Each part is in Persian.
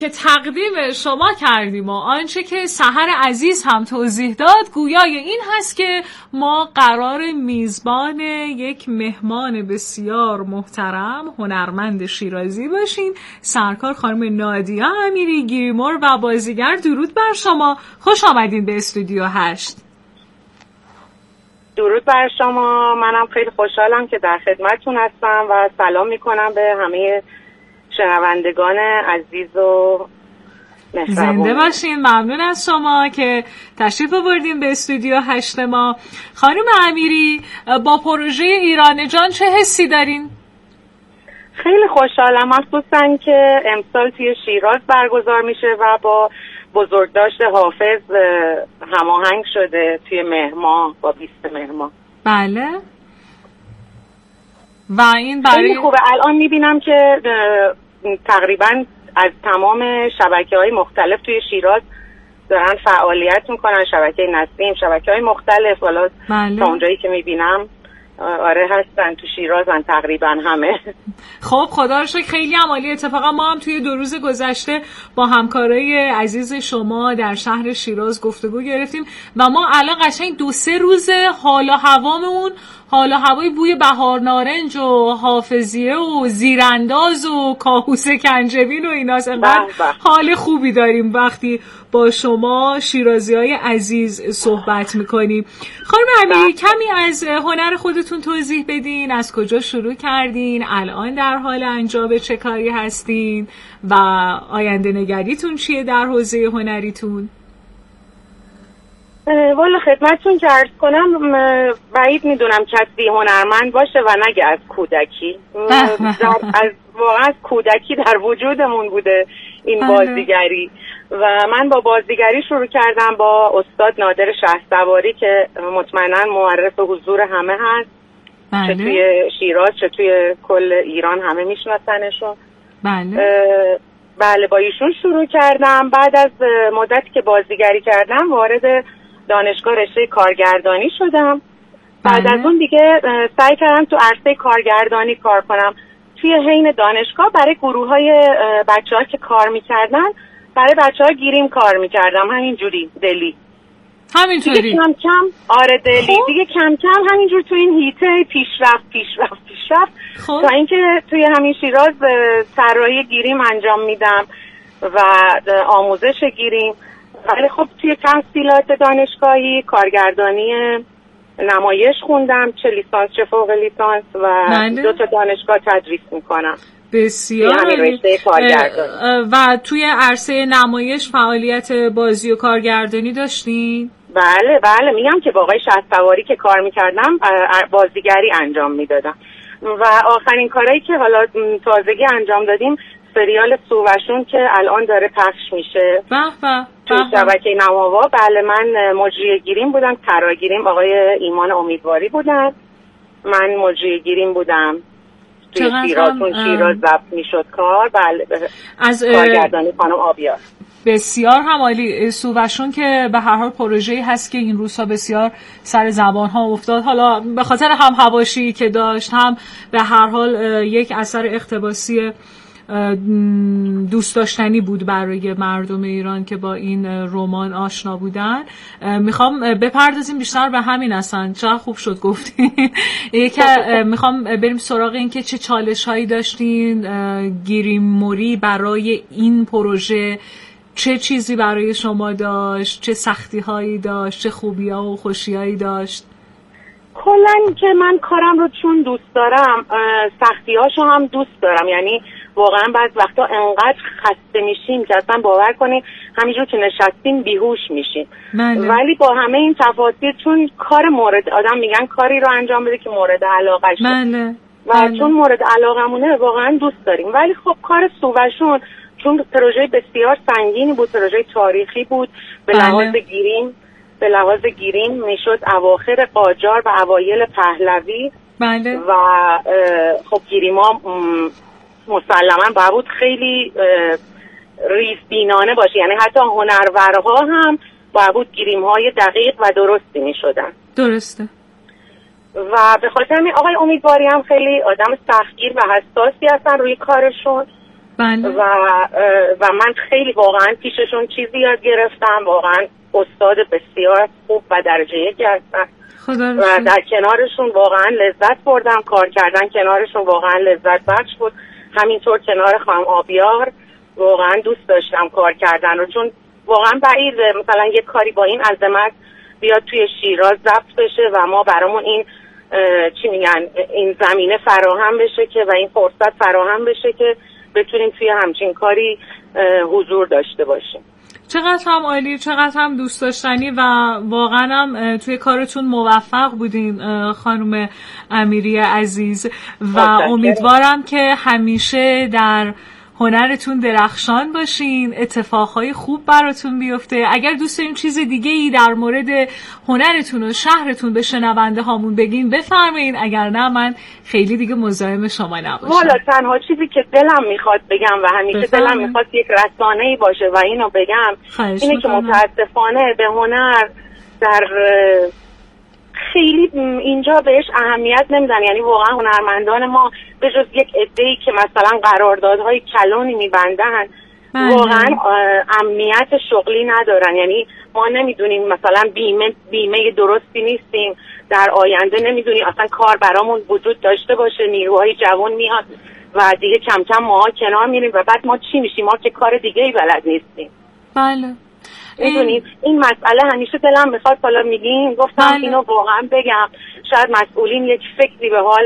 که تقدیم شما کردیم و آنچه که سحر عزیز هم توضیح داد گویای این هست که ما قرار میزبان یک مهمان بسیار محترم هنرمند شیرازی باشیم. سرکار خانم نادیه امیری گیریمور و بازیگر، درود بر شما، خوش آمدین به استودیو 8. درود بر شما، منم خیلی خوشحالم که در خدمتتون هستم و سلام میکنم به همه شنوندگان عزیز و مهربان. زنده باشین. ممنون از شما که تشریف آوردین به استودیو 8 ما. خانم امیری، با پروژه ایران جان چه حسی دارین؟ خیلی خوشحالم، مخصوصا که امسال توی شیراز برگزار میشه و با بزرگداشت حافظ هماهنگ شده توی مهر ماه با 20 مهر ماه. بله. و این برای خیلی خوبه. الان میبینم که تقریبا از تمام شبکه‌های مختلف توی شیراز دارن فعالیت میکنن، شبکه نسیم، شبکه‌های مختلف، حالا تا اونجایی که میبینم آره هستن تو شیرازن تقریبا همه. خب خدا رو شکر، خیلی عالی. اتفاقا ما هم توی 2 روز گذشته با همکارای عزیز شما در شهر شیراز گفتگو گرفتیم و ما الان قشنگ 2-3 روز حالا هوامون حالا هوای بوی بهار نارنج و حافظیه و زیرانداز و کاهوس کنجبین و ایناست. انقدر حال خوبی داریم وقتی با شما شیرازی‌های عزیز صحبت میکنیم. خانم امیری، کمی از هنر خودتون توضیح بدین. از کجا شروع کردین؟ الان در حال انجام چه کاری هستین؟ و آینده نگریتون چیه در حوزه هنریتون؟ والا خدمتتون که عرض کنم، بعید میدونم کسی هنرمند باشه و نگه از کودکی. واقعا از کودکی در وجودمون بوده این بازیگری و من با بازیگری شروع کردم با استاد نادر شهسواری که مطمئنا معرف حضور همه هست. چه توی شیراز چه توی کل ایران همه میشناسنشون. بله با ایشون شروع کردم. بعد از مدتی که بازیگری کردم وارد دانشگاه رشته کارگردانی شدم. بعد از اون دیگه سعی کردم تو عرصه کارگردانی کار کنم. توی حین دانشگاه برای گروه‌های بچه‌ها که کار می‌کردن، برای بچه‌ها گیریم کار می‌کردم، همینجوری دلی. همینطوری دیگه کم کم دلی دیگه کم کم همینجور تو این هیته پیشرفت تا اینکه توی همین شیراز طراحی گیریم انجام میدم و آموزش گیریم. ولی خب توی تحصیلات دانشگاهی کارگردانی نمایش خوندم، چه لیسانس چه فوق لیسانس و 2 تا دانشگاه تدریس میکنم. بسیار رشته کارگردانی. و توی عرصه نمایش فعالیت بازی و کارگردانی داشتین؟ بله میگم که با آقای شهسواری که کار میکردم بازیگری انجام میدادم و آخرین کارهایی که حالا تازگی انجام دادیم سریال سووشون که الان داره پخش میشه توی شبکه نماوا. بله من مجری گیریم بودم، طراحگیریم آقای ایمان امیدواری بودن، من مجری گیریم بودم. توی شیراز ضبط میشد کار. بله از کارگردانی خانم آبیار. بسیار هم عالی. سووشون که به هر حال پروژه‌ای هست که این روزها بسیار سر زبان‌ها افتاد، حالا به خاطر هم حواشی که داشت، هم به هر حال یک اثر اقتباسی دوست داشتنی بود برای مردم ایران که با این رمان آشنا بودن. میخوام بپردازیم بیشتر به همین اصلا. چقدر خوب شد گفتین. میخوام بریم سراغ این که چه چالش هایی داشتین گیریموری برای این پروژه، چه چیزی برای شما داشت، چه سختی هایی داشت، چه خوبی ها و خوشی هایی داشت؟ کلن که من کارم رو چون دوست دارم سختی هاشو هم دوست دارم. یعنی واقعا بعض وقتا انقدر خسته میشیم که اصلا باور کنید همینجور که نشستیم بیهوش میشیم. ولی با همه این تفاصیل چون کار مورد آدم میگن کاری رو انجام بده که مورد علاقه‌شه و چون مورد علاقمونه واقعا دوست داریم. ولی خب کار سووشون چون پروژه بسیار سنگینی بود، پروژه تاریخی بود، به لحاظ گیریم میشد اواخر قاجار و اوایل پهلوی. و خب گیریما مسلما باید خیلی ریزبینانه باشه، یعنی حتی هنرورها هم باید گیریم‌های دقیق و درستی میشدن. درسته. و به خاطر همین آقای امیدواری هم خیلی آدم سختگیر و حساسی هستن روی کارشون. بله. و من خیلی واقعا پیششون چیزی یاد گرفتم. واقعا استاد بسیار خوب و درجه یکی هستن و در کنارشون واقعا لذت بردم. کار کردن کنارشون واقعا لذت بخش بود. همینطور کنار خانم آبیار واقعا دوست داشتم کار کردن رو، چون واقعا بعیده مثلا یه کاری با این عظمت بیاد توی شیراز ضبط بشه و ما برامون این چی میگن این زمینه فراهم بشه که و این فرصت فراهم بشه که بتونیم توی همچین کاری حضور داشته باشیم. چقدر هم عالی، چقدر هم دوست داشتنی و واقعا هم توی کارتون موفق بودین خانم امیری عزیز و امیدوارم که همیشه در هنرتون درخشان باشین، اتفاقهای خوب براتون بیفته. اگر دوست دارین چیز دیگه ای در مورد هنرتون و شهرتون به شنونده هامون بگین بفرمایین، اگر نه من خیلی دیگه مزاحم شما نباشم. والا تنها چیزی که دلم میخواد بگم و همیشه دلم میخواد یک رسانه‌ای باشه و اینو بگم اینه که متاسفانه به هنر در خیلی اینجا بهش اهمیت نمیدن. یعنی واقعا هنرمندان ما به جز یک عده‌ای که مثلا قراردادهای کلانی میبندن واقعا امنیت شغلی ندارن. یعنی ما نمیدونیم مثلا بیمه درستی نیستیم، در آینده نمیدونیم اصلا کار برامون وجود داشته باشه، نیروهای جوان میاد و دیگه کم کم ماها کنار میریم و بعد ما چی میشیم؟ ما که کار دیگه ای بلد نیستیم. بله میدونید این مسئله همیشه دلم میخواد حالا میگین گفتم اینو واقعا بگم. شاید مسئولین یک فکری به حال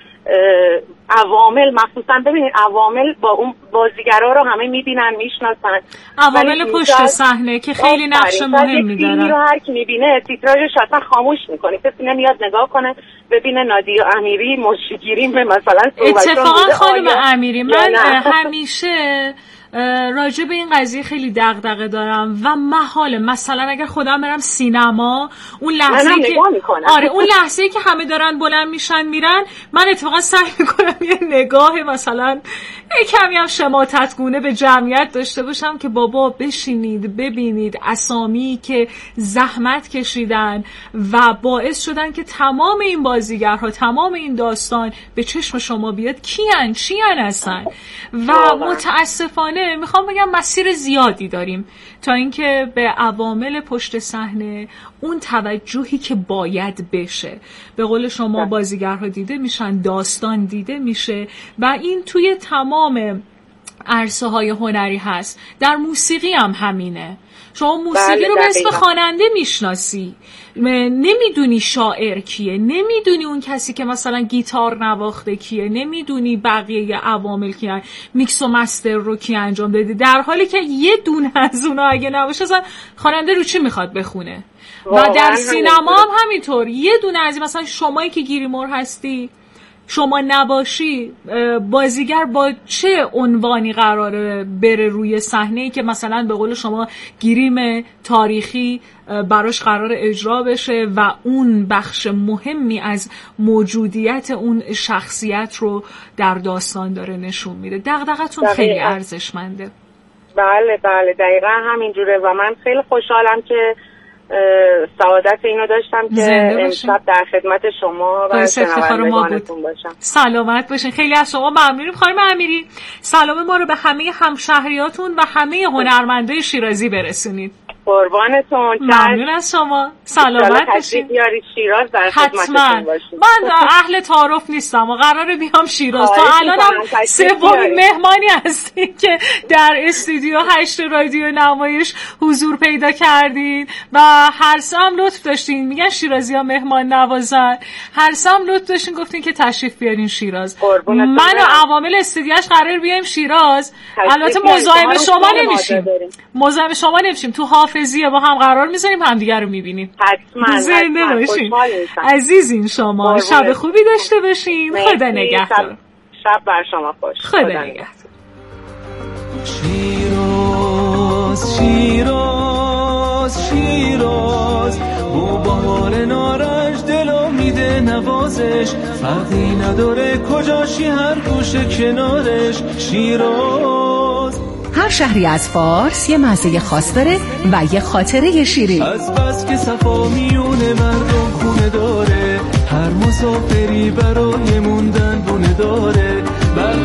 عوامل، مخصوصا ببینید عوامل با اون بازیگرا رو همه میبینن میشناسن، عوامل پشت صحنه که خیلی نقش مهمی دارن. این رو هر کی میبینه تیتراژش اصلا خاموش میکنه، کسی نمیاد نگاه کنه ببینه نادیا امیری مشکگیری مثلا. اتفاقا خانم امیری من همیشه راجع به این قضیه خیلی دغدغه دارم و محاله مثلا اگر خودم برم سینما اون لحظه که اون لحظه که همه دارن بلند میشن میرن، من اتفاقا سعی میکنم یه نگاه مثلا کمی هم شماتتگونه به جمعیت داشته باشم که بابا بشینید ببینید اسامی که زحمت کشیدن و باعث شدن که تمام این بازیگرها تمام این داستان به چشم شما بیاد کیان چیان هستن و متاسفانه میخوام بگم مسیر زیادی داریم تا اینکه به عوامل پشت صحنه اون توجهی که باید بشه. به قول شما بازیگرها دیده میشن، داستان دیده میشه و این توی تمام عرصه های هنری هست. در موسیقی هم همینه. شما موسیقی رو به اسم خواننده میشناسی، نمیدونی شاعر کیه، نمیدونی اون کسی که مثلا گیتار نواخته کیه، نمیدونی بقیه عوامل کیه، میکس و مستر رو کی انجام داده، در حالی که یه دونه از اونا اگه نباشه اصلا خواننده رو چی میخواد بخونه. و در سینما هم همینطور، یه دونه از مثلا شمایی که گیریمور هستی شما نباشی، بازیگر با چه عنوانی قراره بره روی صحنه‌ای که مثلا به قول شما گریم تاریخی براش قرار اجرا بشه و اون بخش مهمی از موجودیت اون شخصیت رو در داستان داره نشون میده. دغدغتون خیلی ارزشمنده. بله بله دقیقا همینجوره و من خیلی خوشحالم که سعادت اینو داشتم که امشب در خدمت شما و شنوندگانتون باشم. سلامت باشین. خیلی از شما ممنونیم خانم امیری. سلام ما رو به همه همشهریاتون و همه هنرمندای شیرازی برسونید. قربانتون. ممنون از شما. سلامت باشین. بیارید شیراز در خدمتتون باشیم. من اهل تعارف نیستم و قراره بیام شیراز. تا الانم سومین مهمانی هستین که در استودیو 8 رادیو نمایش حضور پیدا کردین و هر سام لطف داشتین. میگن شیرازی‌ها مهمان نوازن. هر سام لطف داشتین گفتین که تشریف بیارین شیراز. من و عوامل استودیوش قرار بیایم شیراز. البته مزاحم شما نمیشیم. مزاحم شما نمیشیم. تو حافظیه با هم قرار میذاریم همدیگه رو میبینیم. حتما. زنده باشین. عزیزین شما شب خوبی داشته باشین. خدا نگهدار. شب بر شما خوش. خدا نگهدار. شیراز شیراز شیراز با بهار نارنج دلو میده نوازش، فرقی نداره کجاشی هر گوشه کنارش. شیراز. هر شهری از فارس یه مزه خاص داره و یه خاطره شیرین. از بس که صفا میونه مردم خونه داره، هر مسافری برای موندن دونه داره. برق میزنه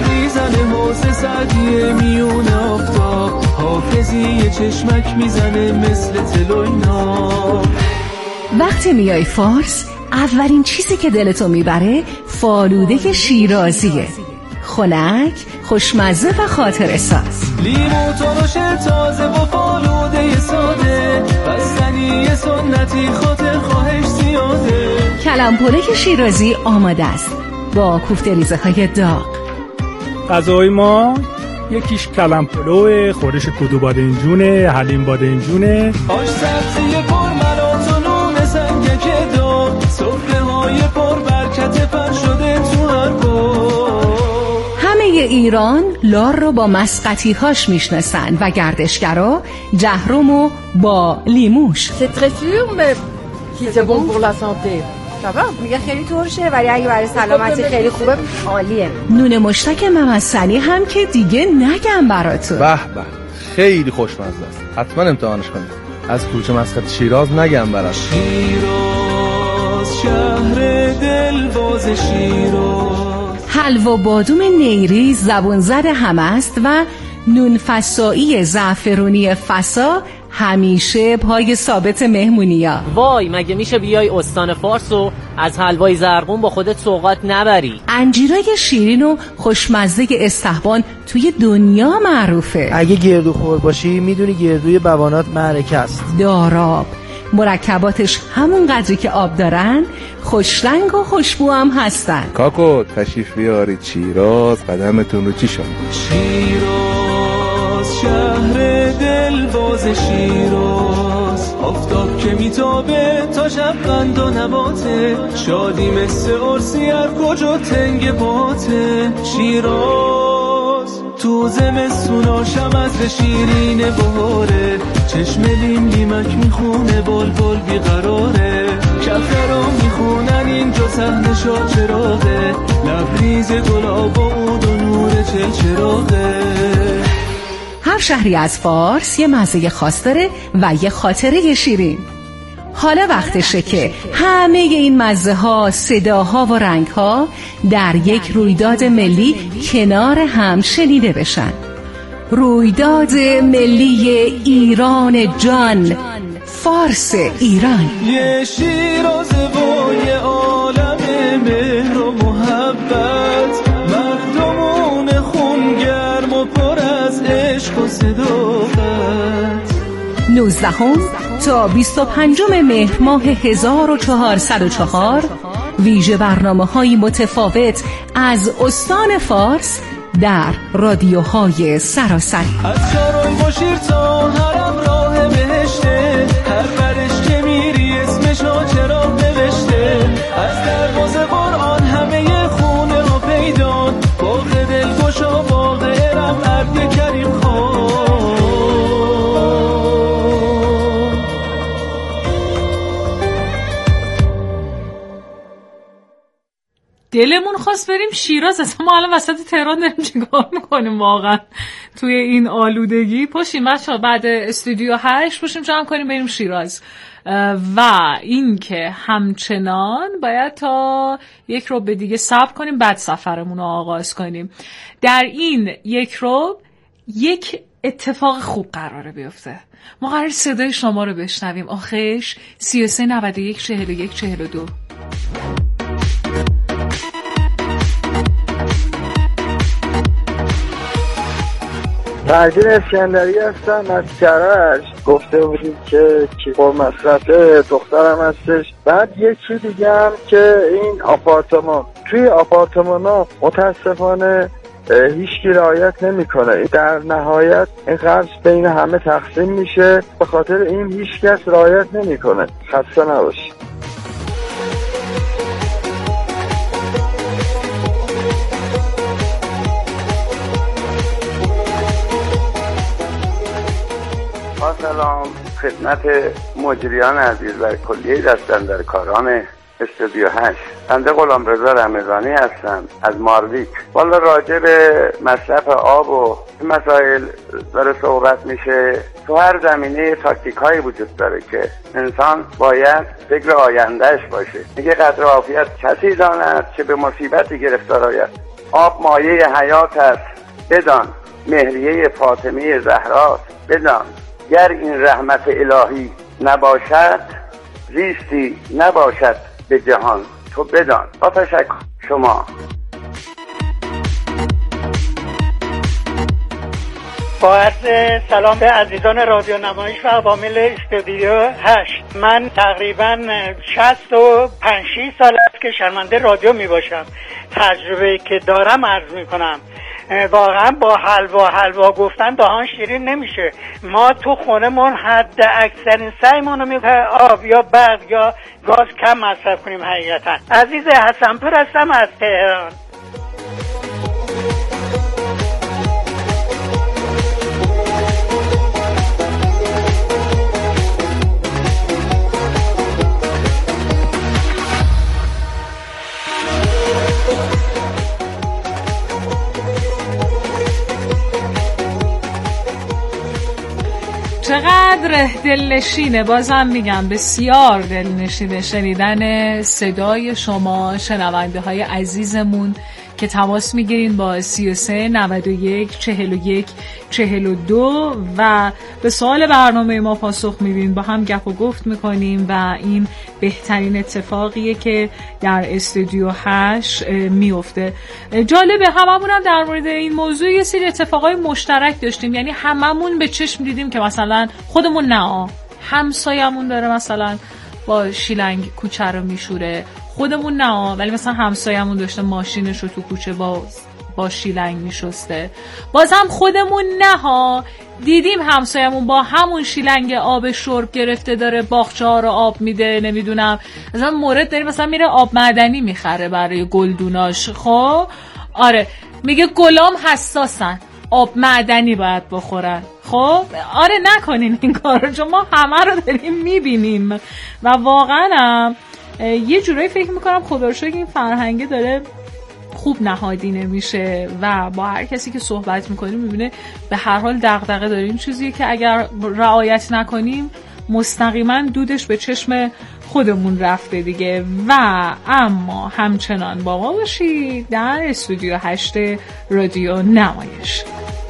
میزنه حوض سعدیه میون آفتاب، حافظی یه چشمک میزنه مثل تلوینا. وقتی میای فارس اولین چیزی که دلتو میبره فالوده شیرازیه، خنک، خوشمزه و خاطره ساز. لیمو ترش تازه و فالوده ساده، بستنی سنتی خاطر خواهش زیاده. کلم‌پلو شیرازی آماده است با کوفته ریزه های داغ. غذای ما یکیش کلم‌پلو، خورش کدو بادنجونه، حلیم بادنجونه، آش سبزی پرملات و نون سنگک داغ، سفره‌های پر برکت پر شده تو هر باغ. همه ایران لار رو با مسقطی هاش میشناسن و گردشگرا جهرومو با لیموش. C'est très sûr mais c'est bon pour la santé. میگه خیلی ترشه ولی اگه برای سلامتی خیلی خوبه، عالیه. نون مشتک ممسنی هم که دیگه نگم براتون. به به خیلی خوشمزه است، حتما امتحانش کنید. از کوچه مسقط شیراز نگم برات. شیراز شهر دلواز شیراز. حلوا بادوم نیری زبون زد هم است و نون فسایی زعفرونی فسا همیشه پای ثابت مهمونیا. وای مگه میشه بیای استان فارس و از حلوای زرقون با خودت سوغات نبری؟ انجیرای شیرین و خوشمزه استحبان توی دنیا معروفه. اگه گردوخور باشی میدونی گردوی بوانات معرکه است. داراب مرکباتش همون قدری که آب دارن، خوش رنگ و خوشبو هم هستن. کاکو تشریف بیارید شیراز، قدمتون رو چی شما. شیراز شهر دلواز شیراز، آفتاب که میتابه تا شب قند و نباته، شادی مثل عرسی هر کجا تنگ باته. شیراز تو زمستونا شمس شیرین بهاره، چشم لیم لیمک میخونه بلبل بیقراره، کفه رو میخونن اینجا صحنه شاچراغه، لبریز گلاب و عود و نور چلچراغه. هر شهری از فارس یه مزه خاص داره و یه خاطره شیرین. حالا وقتشه که همه این مزه ها، صداها و رنگ ها در یک رویداد ملی کنار هم شنیده بشن. رویداد ملی ایران جان، فارس ایران. یه شیراز و یه عالم مهر و محبت، مردمون خونگرم و پر از عشق و صداقت. 19 تا 25 مهر ماه 1404 ویژه برنامه‌های متفاوت از استان فارس در رادیوهای سراسری. از شارون باشیر تا هرم راه بهشته، هر برش که میری اسمشو چرا نوشته، از دروازه قرآن همه خونه ها پیدان، باغ دلگشا باغ ارم عبد کریم خان. دلمون خواست بریم شیراز، اصلا ما الان وسط تهران داریم چیکار میکنیم واقعا توی این آلودگی؟ پاشیم بچه‌ها بعد استودیو 8 پاشیم جمع کنیم بریم شیراز. و این که همچنان باید تا یک ربع دیگه صبر کنیم بعد سفرمون رو آغاز کنیم. در این یک ربع یک اتفاق خوب قراره بیفته. ما قراره صدای شما رو بشنویم. آخش 33 91 41 42. فرزین اسکندری هستم از کرج. گفته بودیم که کی با مصرفه دخترم هستش. بعد یه چی دیگه هم که این آپارتمان، توی آپارتمان ها متاسفانه هیچ کی رعایت نمیکنه. در نهایت این قرض بین همه تقسیم میشه، به خاطر این هیچ کس رعایت نمیکنه. خسته نباشید. سلام خدمت مجریان عزیز و کلیه دستاندرکاران استودیو 8. بنده غلامرضا رمضانی هستم از مارویک. والا راجع به مصرف آب و مسائل داره صحبت میشه. تو هر زمینه تاکتیک هایی وجود داره که انسان باید فکر آیندهش باشه. میگه قدر عافیت کسی داند که به مصیبتی گرفتار آید. آب مایه حیات است بدان، مهریه فاطمه زهراست بدان، گر این رحمت الهی نباشد زیستی نباشد به جهان تو بدان. با تشکر شما. با عرض سلام به عزیزان رادیو نمایش و عوامل استودیو 8. من تقریبا 65 سال است که شرمنده رادیو می باشم. تجربه که دارم عرض می کنم. واقعا با حلوا گفتن دهان شیرین نمیشه. ما تو خونمون حد اکثرین سعیمون رو میکنیم آب یا برق یا گاز کم مصرف کنیم. حقیقتا عزیز حسنپور هستم از تهران. چقدر دلنشینه، بازم میگم بسیار دلنشینه شنیدن صدای شما شنونده های عزیزمون که تماس میگیرین با 33 91 41 42 و به سوال برنامه ما پاسخ میدین، با هم گپ و گفت میکنیم و این بهترین اتفاقیه که در استودیو 8 میفته. جالبه، هممون هم در مورد این موضوع یه سری اتفاقای مشترک داشتیم، یعنی هممون به چشم دیدیم که مثلا خودمون نه، همسایمون داره مثلا با شیلنگ کوچه رو میشوره، خودمون نه ولی مثلا همسایمون داشته ماشینش رو تو کوچه با شیلنگ میشسته، بازم خودمون نه دیدیم همسایمون با همون شیلنگ آب شرب گرفته داره باغچه ها رو آب میده، نمیدونم مثلا مورد داریم مثلا میره آب معدنی میخره برای گلدوناش. خب آره میگه گلام حساسن آب معدنی باید بخورن. خب آره نکنین این کارو، چون ما همه رو داریم میبینیم و واقعا یه جورایی فکر میکنم خدا رو شکر این فرهنگه داره خوب نهادینه میشه و با هر کسی که صحبت میکنیم میبینه به هر حال دغدغه داریم، چیزیه که اگر رعایت نکنیم مستقیما دودش به چشم خودمون رفته دیگه. و اما همچنان با ما باشید در استودیو 8 رادیو نمایش.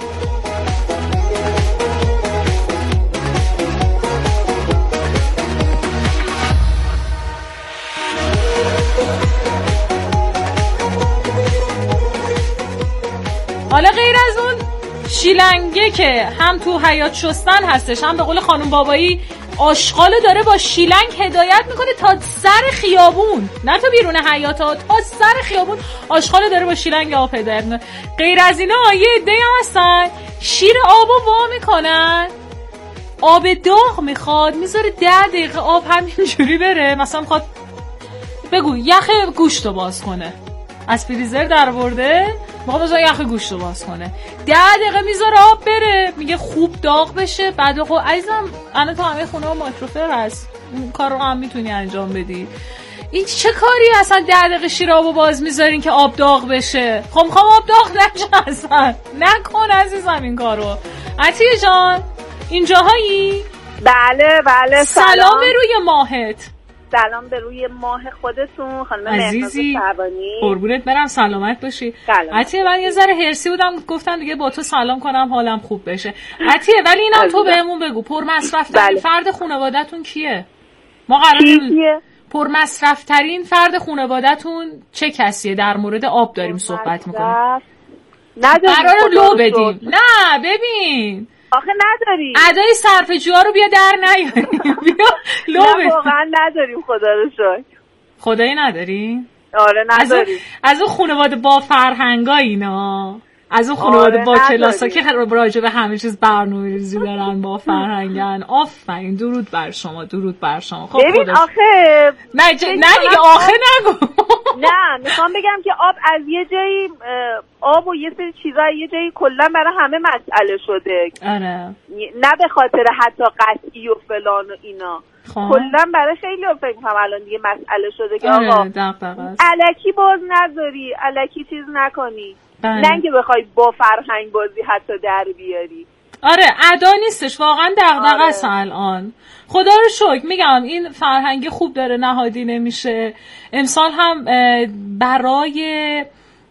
حالا غیر از اون شیلنگه که هم تو حیاط شستن هستش، هم به قول خانم بابایی آشغالو داره با شیلنگ هدایت میکنه تا سر خیابون، نه تا بیرون حیاط ها، تا سر خیابون آشغالو داره با شیلنگ آب هدایت میکنه. غیر از اینا یه عده‌ای هم هستن شیر آبو وا میکنن، آب داغ میخواد میذاره 10 دقیقه آب همینجوری بره، مثلا میخواد بگو یخ گوشتو باز کنه، از فریزر در برده میخواد مثلا یخ گوشتو باز کنه، 10 دقیقه میذاره آب بره، میگه خوب داغ بشه. بعد خب عزیزم الان تو همه خونه ها مایکروفر هست، این کار رو هم میتونی انجام بدی. این چه کاری اصلا 10 دقیقه شیر آبو باز میذارین که آب داغ بشه؟ خب میخوام آب داغ نشه اصلا، نکن عزیزم این کارو. عطیه جان اینجاهایی؟ بله سلام به روی ماهت. سلام به روی ماه خودتون خانم عزیزی، قربونت برم، سلامت باشی. عطیه من یه ذره هرسی بودم گفتم دیگه با تو سلام کنم حالم خوب بشه. عطیه ولی اینم تو بهمون بگو پرمصرف ترین فرد خانواده‌تون کیه؟ ما قراره پرمصرف فرد خانواده‌تون چه کسیه؟ در مورد آب داریم صحبت میکنیم. قراره لو بدیم. نه ببین آخه نداریم ادای صرفه‌جویی رو بیا در نیاریم، بیا لو بدیم. نه واقعا نداریم خدا رو شکر. خدایی نداریم؟ آره نداریم. از اون خانواده با فرهنگا اینا، از اون خانواده با کلاسا که راجع به همه چیز برنامه‌ریزی دارن، با فرهنگن. آفرین، درود بر شما، درود بر شما. خب ببین آخه نه دیگه آخه نگو. نه میخوام بگم که آب از یه جایی، آب و یه سری چیزا یه جایی کلا برای همه مسئله شده. آره نه به خاطر حتی قطعی و فلان و اینا، کلا برای خیلی فکر کنم الان دیگه مسئله شده که آقا الکی باز نذاری، الکی چیز نکنی، نه اینکه بخوای با فرهنگ بازی حتی در بیاری. آره ادا نیستش، واقعا دغدغه است الان. خدا رو شکر میگم این فرهنگ خوب داره نهادینه میشه. امسال هم برای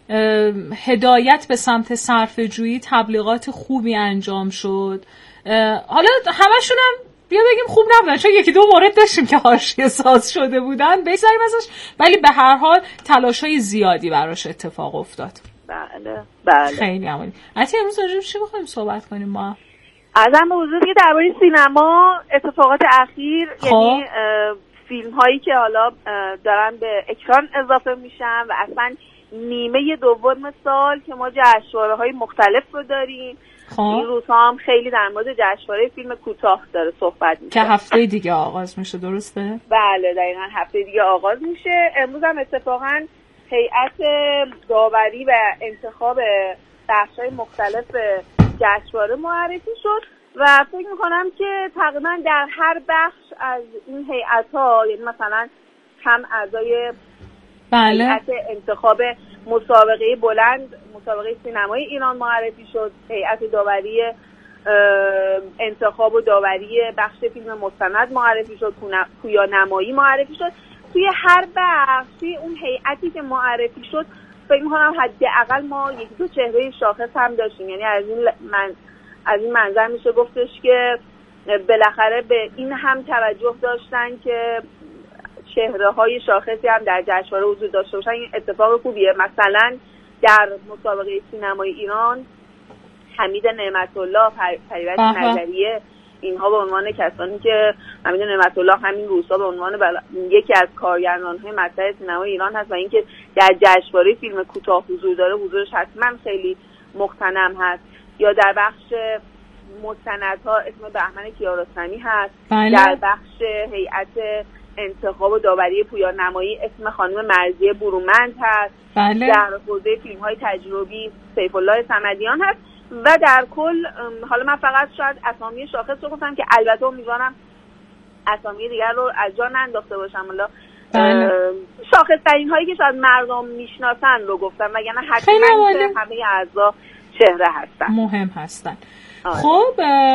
هدایت به سمت صرفه‌جویی، تبلیغات خوبی انجام شد. حالا همشون هم بیا بگیم خوب نبودن، چون یکی دو مورد داشتیم که حاشیه ساز شده بودن، بگذاریم ازش، ولی به هر حال تلاش‌های زیادی براش اتفاق افتاد. بله خیلی عالی. البته امروز راجع به چی بخوایم صحبت کنیم ما؟ ازم به حضور که درباره سینما اتفاقات اخیر، یعنی فیلم هایی که حالا دارن به اکران اضافه میشن و اصلا نیمه دوم سال که ما جشنواره های مختلف رو داریم. این روزها هم خیلی در مورد جشنواره فیلم کوتاه داره صحبت میشه که هفته دیگه آغاز میشه، درسته؟ بله دقیقاً هفته دیگه آغاز میشه. امروز هم اتفاقاً هیئت داوری و انتخاب بخش‌های مختلف جشنواره معرفی شد و فکر میکنم که تقریبا در هر بخش از این هیئت‌ها، یعنی مثلا هم اعضای هیئت انتخاب مسابقه بلند، مسابقه سینمای ایران معرفی شد، هیئت داوری انتخاب و داوری بخش فیلم مستند معرفی شد، پویانمایی معرفی شد. توی هر بخشی اون هیئتی که معرفی شد فکر می‌کنم حداقل ما یک دو چهره شاخص هم داشتیم، یعنی از این منظر میشه گفتش که بالاخره به این هم توجه داشتن که چهره‌های شاخصی هم در جشنواره حضور داشته باشن. این اتفاق خوبیه. مثلا در مسابقه سینمای ایران حمید نعمت الله، پریوش نظریه، اینها به عنوان کسانی که حمید نعمت الله همین روزها به عنوان یکی از کارگردان‌های مطرح سینمای ایران هست و اینکه در جشنواره فیلم کوتاه حضور داره، حضورش حتما خیلی مغتنم هست. یا در بخش مستندها اسم بهمن کیارستمی هست. در بخش هیئت انتخاب و داوری پویانمایی اسم خانم مرضیه برومند هست. در حوزه فیلم‌های تجربی سیف الله صمدیان هست و در کل حالا من فقط شاید اسامی شاخص رو گفتم که البته امیدوارم اسامی دیگر رو از جا ننداخته باشم. حالا شاخص ترین هایی که شاید مردم میشناسن رو گفتم، وگرنه حتما همه اعضا چهره هستن، مهم هستن. خب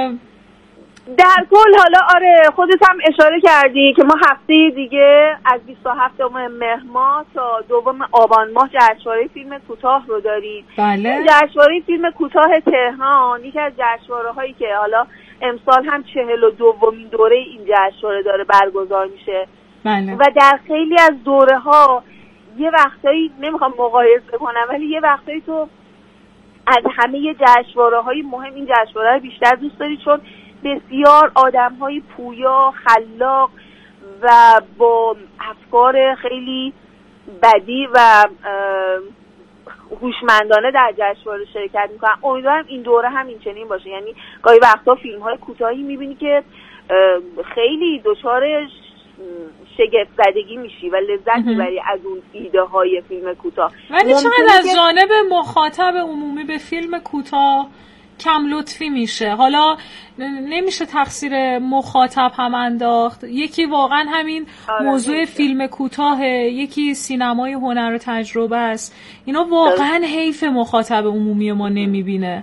در کل حالا آره خودت هم اشاره کردی که ما هفته دیگه از 27 مهر ماه تا 2 آبان ماه جشنواره فیلم کوتاه رو داریم. جشنواره فیلم کوتاه تهران یکی از جشنواره هایی که حالا امسال هم 42مین دوره این جشنواره داره برگزار میشه. و در خیلی از دوره ها یه وقتایی نمیخوام مقایسه کنم ولی یه وقتایی تو از همه جشنواره های مهم این جشنواره رو بیشتر دوست داری، چون بسیار آدم‌های پویا، خلاق و با افکار خیلی بدی و هوشمندانه در جشنواره شرکت میکنن. امیدوارم این دوره هم این چنین باشه. یعنی گاهی وقتا فیلم‌های کوتاهی میبینی که خیلی دچار شگفت زدگی میشی و لذت میبری از اون ایده های فیلم کوتاه. ولی چقدر از جانب مخاطب عمومی به فیلم کوتاه کم لطفی میشه. حالا نمیشه تقصیر مخاطب هم انداخت. یکی واقعا همین موضوع فیلم کوتاه، یکی سینمای هنر و تجربه است. اینا واقعا حیف مخاطب عمومی ما نمیبینه.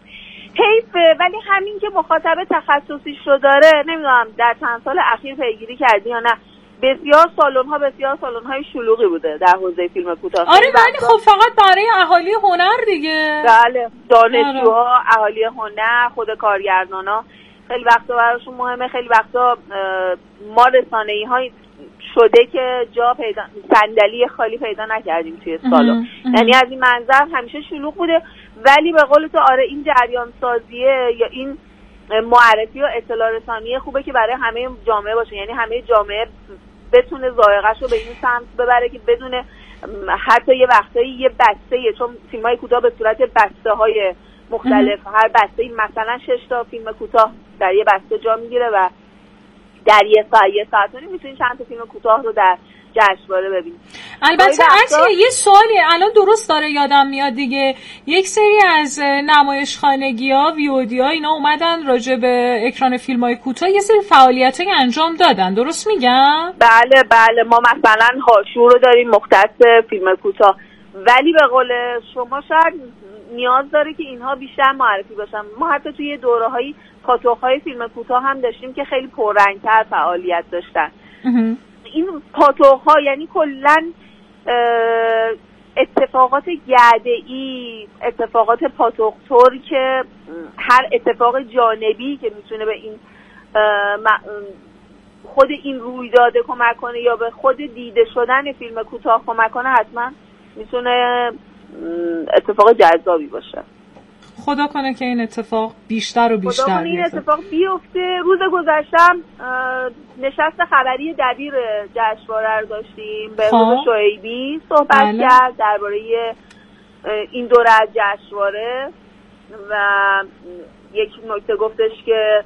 حیفه، ولی همین که مخاطب تخصصیش رو داره، نمیدونم در چند سال اخیر پیگیری کردی یا نه، بسیار سالن‌های شلوغی بوده در حوزه فیلم کوتاه. آره ولی خب فقط برای اهالی هنر دیگه. بله، دانشجوها، اهالی هنر، خود کارگردانا خیلی وقتا براشون مهمه. خیلی وقتا ما رسانه‌ای‌های شده که جا پیدا، صندلی خالی پیدا نکردیم توی سالن. یعنی از این منظر همیشه شلوغ بوده. ولی به قول تو آره این جریان سازیه یا این معرفی و اطلاع رسانی خوبه که برای همه جامعه باشه. یعنی همه جامعه بتونه ذائقه‌شو به این سمت ببره که بدونه حتی یه وقتایی یه بسته، چون فیلم‌های کوتاه به صورت بسته‌های مختلف، هر بسته‌ای مثلا 6 تا فیلم کوتاه در یه بسته جا میگیره و در یه ساعت میتونین چند تا فیلم کوتاه رو در جشنواره ببینید. البته یه سوالی الان درست داره یادم میاد دیگه، یک سری از نمایشخانگی‌ها، ویودی‌ها اینا اومدن راجع به اکران فیلم‌های کوتاه یه سری فعالیتایی انجام دادن، درست میگم؟ بله ما مثلا هاشو رو داریم مختص فیلم کوتاه، ولی به قول شما شاید نیاز داره که اینها بیشتر معرفی باشن. ما حتی توی دوره‌های پاتوق‌های فیلم کوتاه هم داشتیم که خیلی پررنگ‌تر فعالیت داشتن. این پاتوق‌ها یعنی کلاً اتفاقات گرده‌ای، اتفاقات پاتوق‌طور که هر اتفاق جانبی که میتونه به این خود این رویداد کمک کنه یا به خود دیده شدن فیلم کوتاه کمک کنه، حتما میتونه اتفاق جذابی باشه. خدا کنه که این اتفاق بیشتر و بیشتر خدا کنه این اتفاق بیفته. روز گذشتم نشست خبری دبیر جشنواره رو داشتیم، به روز شعیبی صحبت کرد درباره این دوره از جشنواره و یک نکته گفتش که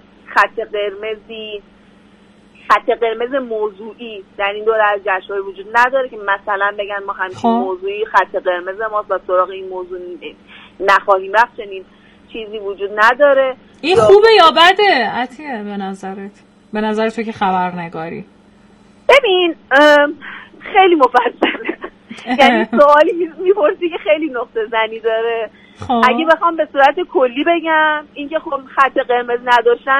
خط قرمز موضوعی در این دوره از جشنواره وجود نداره که مثلا بگن ما همچین موضوعی خط قرمز ماست و سراغ این موضوع نخواهیم رفت، چنین چیزی وجود نداره. این خوبه یا بده عطیه به نظرت؟ به نظر تو که خبرنگاری؟ ببین خیلی مفصله یعنی سوالی میپرسی که خیلی نقطه زنی داره. اگه بخوام به صورت کلی بگم این که خب خط قرمز نداشتن،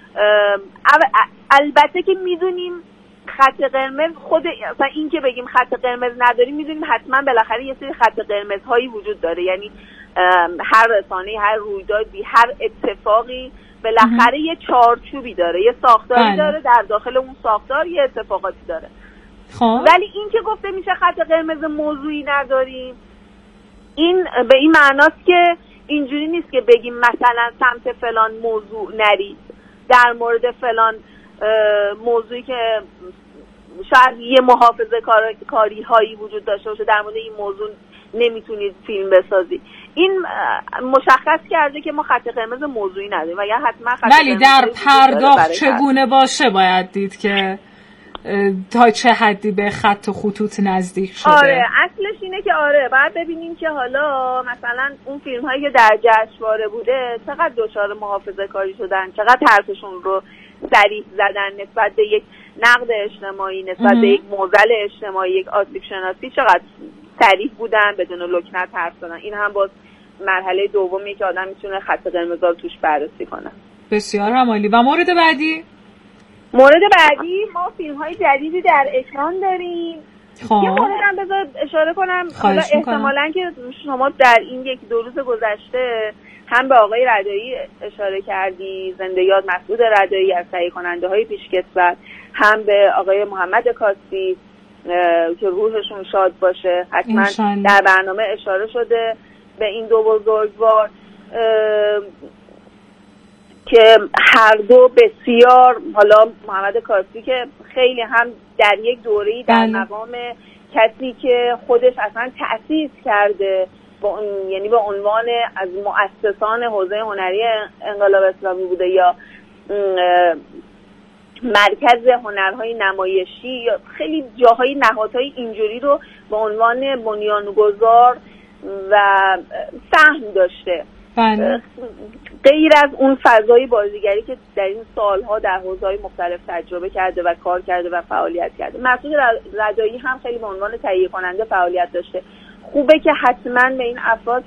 البته که میدونیم خط قرمز خود مثلا این که بگیم خط قرمز نداریم، میدونیم حتما بالاخره یه سری خط قرمزهایی وجود داره، یعنی هر رسانه‌ای، هر رویدادی، هر اتفاقی بالاخره یه چارچوبی داره، یه ساختاری داره، در داخل اون ساختار یه اتفاقاتی داره. ولی این که گفته میشه خط قرمز موضوعی نداریم، این به این معناست که اینجوری نیست که بگیم مثلا سمت فلان موضوع نرید، در مورد فلان موضوعی که شاید یه محافظه کاری هایی وجود داشته باشه در مورد این موضوع نمیتونید فیلم بسازید. این مشخص کرده که ما خط قرمز موضوعی نداریم و یا حتما خط ولی در پرداخت چگونه باشه باید دید که تا چه حدی به خط و خطوط نزدیک شده. آره اصلش اینه که باید ببینیم که حالا مثلا اون فیلم هایی که در جشنواره بوده چقدر دچار محافظه کاری شدن، چقدر حرفشون رو صریح زدن نسبت به یک نقد اجتماعی، نسبت به یک معضل اجتماعی، یک آسیب شناسی، چقدر صریح بودن بدون لکنت حرف زدن. این هم باز مرحله دومیه که آدم میتونه خط قرمز رو توش بررسی کنه. بسیار عالی. و مورد بعدی ما فیلم های جدیدی در اکران داریم. یه مورد هم بذار اشاره کنم، حالا احتمالاً که شما در این یک دو روز گذشته هم به آقای رضایی اشاره کردی، زنده یاد مسعود رضایی از تهیه کننده های پیشکسوت، هم به آقای محمد کاسبی که روحشون شاد باشه، حتما در برنامه اشاره شده به این دو بزرگوار که هر دو بسیار، حالا محمد کاسبی که خیلی هم در یک دوره‌ای در مقام کسی که خودش اصلا تأسیس کرده، یعنی به عنوان از مؤسسان حوزه هنری انقلاب اسلامی بوده یا مرکز هنرهای نمایشی یا خیلی جاهای نهادهای اینجوری رو به عنوان بنیانگذار و سهم داشته. غیر از اون فضای بازیگری که در این سالها در حوزه‌های مختلف تجربه کرده و کار کرده و فعالیت کرده، مسعود رضایی هم خیلی به عنوان تهیه کننده فعالیت داشته. خوبه که حتما به این افراد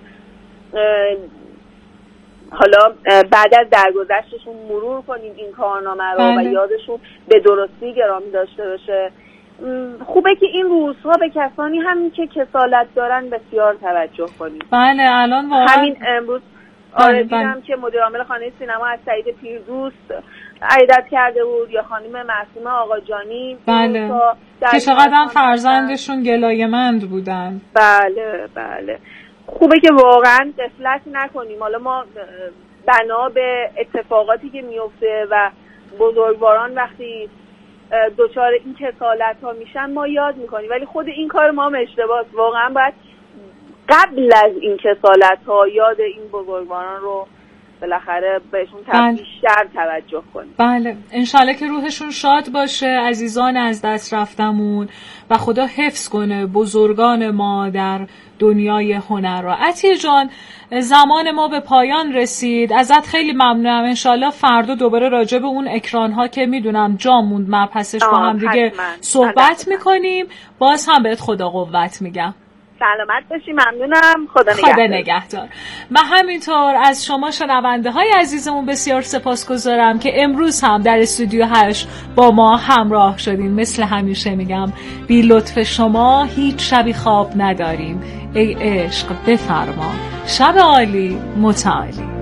حالا بعد از درگذشتشون مرور کنیم این کارنامه رو و یادشون به درستی گرامی داشته باشه. خوبه که این روزها به کسانی هم که کسالت دارن بسیار توجه کنیم. بله الان واقعا همین امروز دیدم که مدیر عامل خانه سینما از سعید پیردوست عیادت کرده بود، یا خانم معصومه آقاجانی که چقدر فرزندشون گلایه‌مند بودن. بله خوبه که واقعا غفلت نکنیم. حالا ما بنا به اتفاقاتی که میفته و بزرگواران وقتی دچار این کسالت ها میشن ما یاد میکنیم، ولی خود این کار ما هم اشتباهه. واقعا باید قبل از این کسالت ها یاد این بزرگواران رو بالاخره بهشون بیشتر توجه کنیم. بله انشالله که روحشون شاد باشه، عزیزان از دست رفتمون، و خدا حفظ کنه بزرگان ما در دنیای هنر را. عطیه جان زمان ما به پایان رسید، ازت خیلی ممنونم. انشالله فردا دوباره راجع به اون اکران ها که میدونم جا موند مبحثش با هم دیگه صحبت میکنیم. باز هم بهت خدا قوت میگم. سلامت باشی. ممنونم. خدا نگهدار. و همینطور از شما شنونده های عزیزمون بسیار سپاسگزارم که امروز هم در استودیو 8 با ما همراه شدیم. مثل همیشه میگم بی لطف شما هیچ شبی خواب نداریم. ای عشق بفرما. شب عالی متعالی.